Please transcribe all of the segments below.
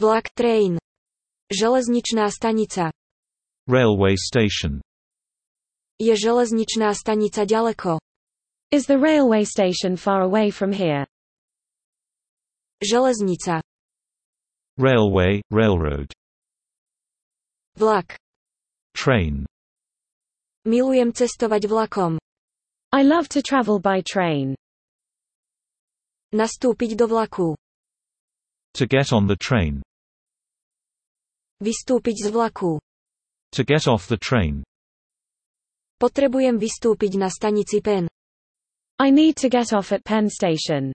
Vlak, train. Železničná stanica. Railway station. Je železničná stanica ďaleko? Is the railway station far away from here? Železnica. Railway, railroad. Vlak. Train. Milujem cestovať vlakom. I love to travel by train. Nastúpiť do vlaku. To get on the train. Vystúpiť z vlaku. To get off the train. Potrebujem vystúpiť na stanici Penn. I need to get off at Penn Station.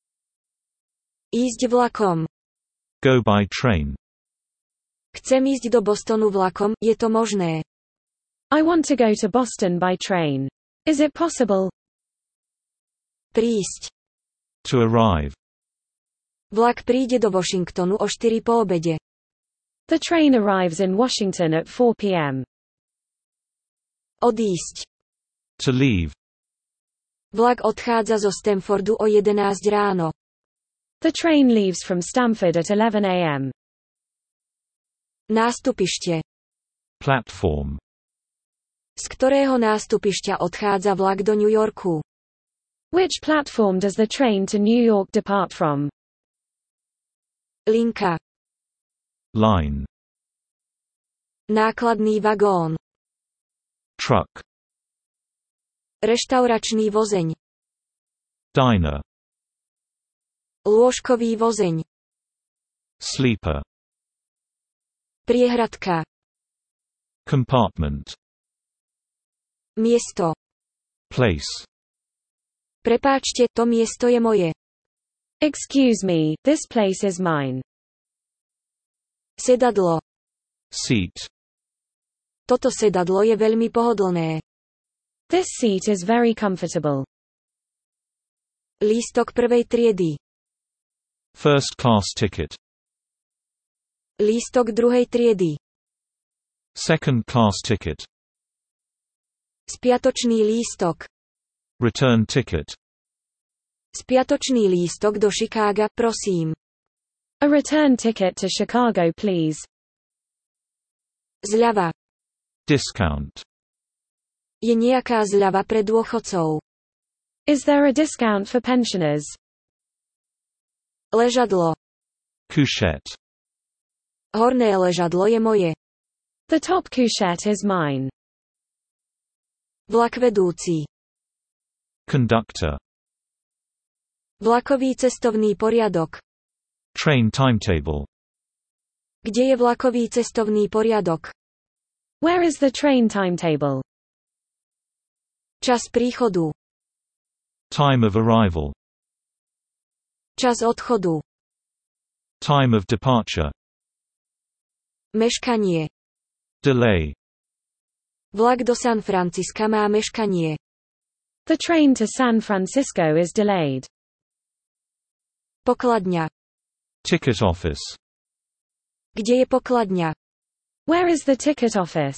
Ísť vlakom. Go by train. Chcem ísť do Bostonu vlakom, je to možné? I want to go to Boston by train. Is it possible? Prísť. To arrive. Vlak príde do Washingtonu o 4 po obede. The train arrives in Washington at 4 p.m. Odísť. To leave. Vlak odchádza zo Stamfordu o 11 ráno. The train leaves from Stamford at 11 a.m. Nástupište. Platform. Z ktorého nástupišťa odchádza vlak do New Yorku? Which platform does the train to New York depart from? Linka. Line. Nákladný vagón. Truck. Reštauračný vozeň. Diner. Lôžkový vozeň. Sleeper. Priehradka. Compartment. Miesto. Place. Prepáčte, to miesto je moje. Excuse me, this place is mine. Sedadlo. Seat. Toto sedadlo je veľmi pohodlné. This seat is very comfortable. Lístok prvej triedy. First class ticket. Lístok druhej triedy. Second class ticket. Spiatočný lístok. Return ticket. Spiatočný lístok do Chicaga, prosím. A return ticket to Chicago, please. Zľava. Discount. Je nejaká zľava pre dôchodcov? Is there a discount for pensioners? Ležadlo. Couchette. Horné ležadlo je moje. The top couchette is mine. Vlak vedúci. Conductor. Vlakový cestovný poriadok. Train timetable. Kde je vlakový cestovný poriadok? Where is the train timetable? Čas príchodu. Time of arrival. Čas odchodu. Time of departure. Meškanie. Delay. Vlak do San Francisca má meškanie. The train to San Francisco is delayed. Pokladňa. Ticket office. Kde je pokladňa? Where is the ticket office?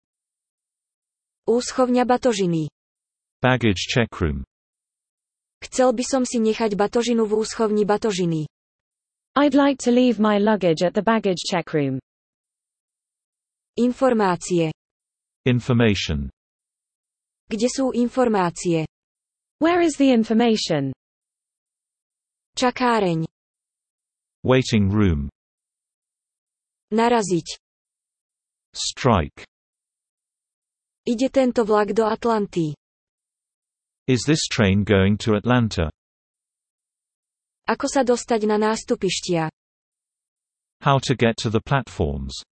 Úschovňa batožiny. Baggage check room. Chcel by som si nechať batožinu v úschovni batožiny. I'd like to leave my luggage at the baggage check room. Informácie. Information. Kde sú informácie? Where is the information? Čakáreň. Waiting room. Naraziť. Strike. Ide tento vlak do Atlanty. Is this train going to Atlanta? Ako sa dostať na nástupištia? How to get to the platforms.